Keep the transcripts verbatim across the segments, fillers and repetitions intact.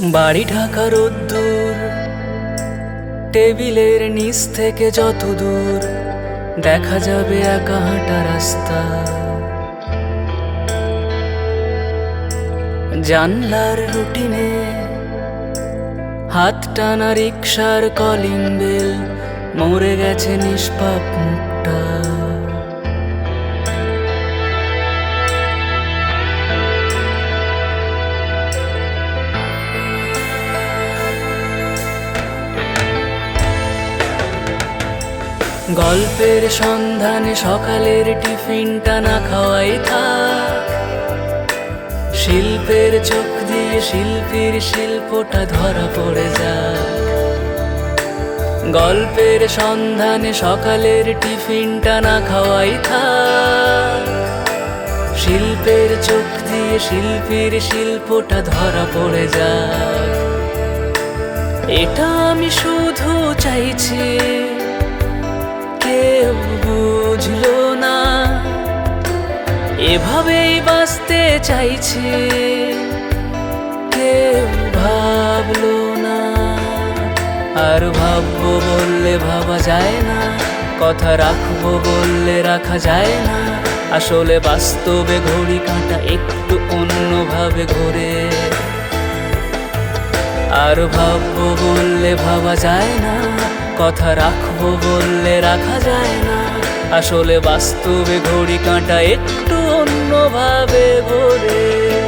বাড়ি ঢাকা রোদ্দুর, টেবিলের নিচ থেকে যত দূর দেখা যাবে একা হাঁটা রাস্তা। জানলার রুটিনে হাত টানা রিকশার কলিং বেল, মরে গেছে নিষ্পাপ মুখটা। গল্পের সন্ধানে সকালের টিফিনটা না খাওয়াই থাক, শিল্পের চোখ দিয়ে শিল্পীর শিল্পটা ধরা পড়ে যাক। গল্পের সন্ধানে সকালের টিফিনটা না খাওয়াই থাক, শিল্পের চোখ দিয়ে শিল্পীর শিল্পটা ধরা পড়ে যাক। এটা আমি শুধু চাইছি, কেউ বুঝলো না, এভাবেই বাঁচতে চাইছি, কেউ ভাবলো না। আর ভাববো বললে ভাবা যায় না, কথা রাখবো বললে রাখা যায় না। আসলে বাস্তবে ঘড়ি কাঁটা একটু অন্যভাবে ঘোরে। আর ভাববো বললে ভাবা যায় না, কথা রাখবো বললে রাখা যায় না। আসলে বাস্তবে ঘড়ি কাঁটা একটু অন্যভাবে ঘোরে।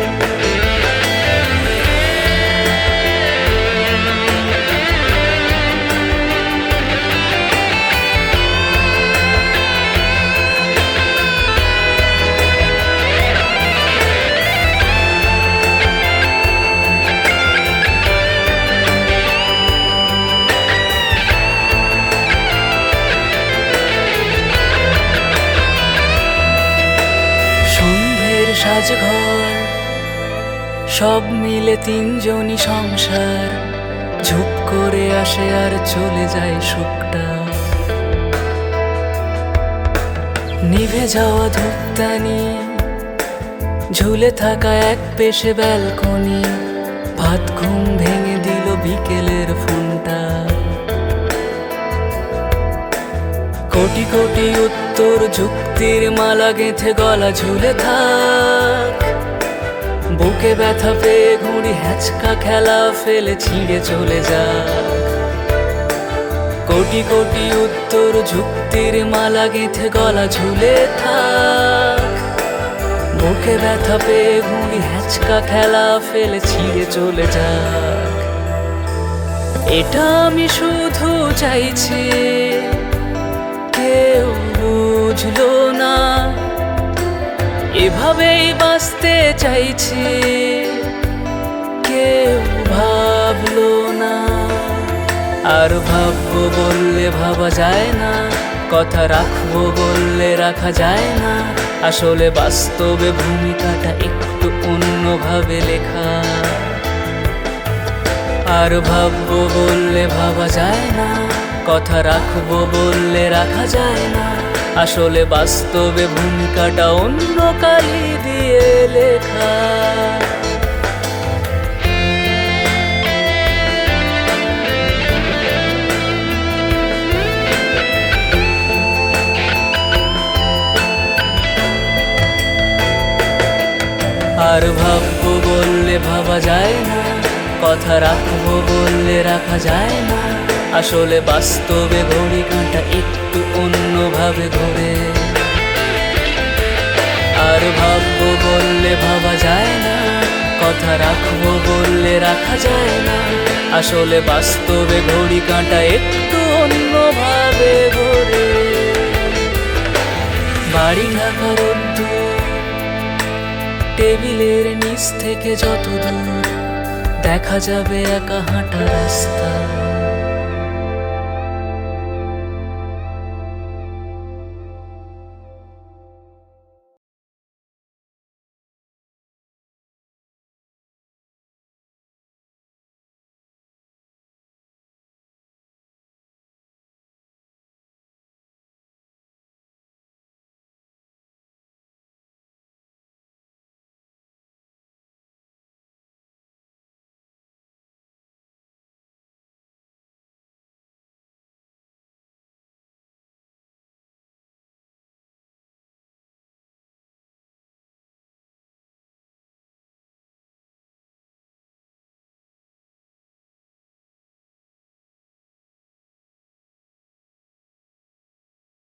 সাজঘর সব মিলে তিনজনই সংসার, ঝুপ করে আসে আর চলে যায় সুখটা। নিভে যাওয়া ধূপদানি, ঝুলে থাকা এক পেশে ব্যালকনি, ভাত ঘুম ভেঙে দিল বিকেলের ফোনটা। কোটি কোটি উত্তর যুক্তির মালা গেঁথে গলা ঝুলে থাক, বুকে ব্যথা পেয়ে ঘুড়ি হ্যাচকা খেলা ফেলে ছিঁড়ে চলে যাক। কোটি কোটি উত্তর যুক্তির মালা গেঁথে গলা ঝুলে থাক, বুকে ব্যথা পেয়ে ঘুড়ি হ্যাচকা খেলা ফেলে ছিঁড়ে চলে যাক। এটা আমি শুধু চাইছি, কেউ বুঝলো না, এভাবেই বাঁচতে চাইছি, কেউ ভাবলো না। আর ভাববো বললে ভাবা যায় না, কথা রাখবো বললে রাখা যায় না। আসলে বাস্তবে ভূমিকাটা একটু অন্যভাবে লেখা। আর ভাববো বললে ভাবা যায় না, কথা রাখবো বললে রাখা যায় না। আসলে বাস্তবে ভূমিকাটা অন্য কালি দিয়ে লেখা। আর ভাববো বললে ভাবা যায় না, কথা রাখবো বললে রাখা যায় না। আসলে বাস্তবে ঘড়ি কাঁটা একটু অন্যভাবে ঘোরে। আর ভাববো বললে ভাবা যায় না, কথা রাখবো বললে রাখা যায় না। আসলে বাস্তবে ঘড়ি কাঁটা একটু অন্যভাবে ঘোরে। বাড়ি ঢাকা রোদ্দুর, টেবিলের নিচ থেকে যত দূর দেখা যাবে একা হাঁটা রাস্তা।